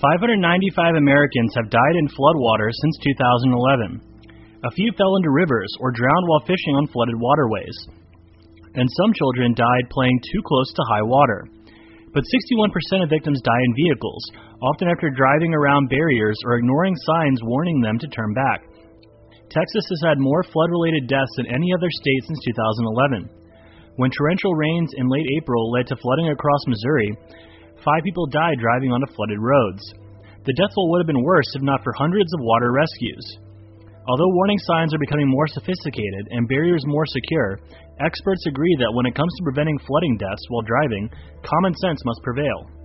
595 Americans have died in floodwaters since 2011. A few fell into rivers or drowned while fishing on flooded waterways. And some children died playing too close to high water. But 61% of victims die in vehicles, often after driving around barriers or ignoring signs warning them to turn back. Texas has had more flood-related deaths than any other state since 2011. When torrential rains in late April led to flooding across Missouri, 5 people died driving onto flooded roads. The death toll would have been worse if not for hundreds of water rescues. Although warning signs are becoming more sophisticated and barriers more secure, experts agree that when it comes to preventing flooding deaths while driving, common sense must prevail.